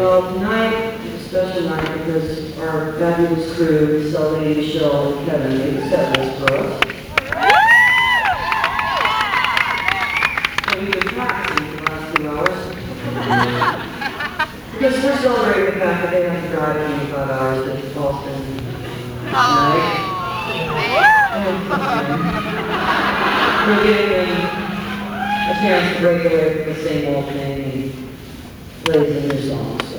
Well, tonight is a special night because our fabulous crew, Sully, Michelle, and Kevin, made a set list for us. So we've been practicing for the last 2 hours. Because we're celebrating the fact that they have to drive 25 hours to Boston tonight. We're giving them a chance to break away from the same old thing and play some new songs.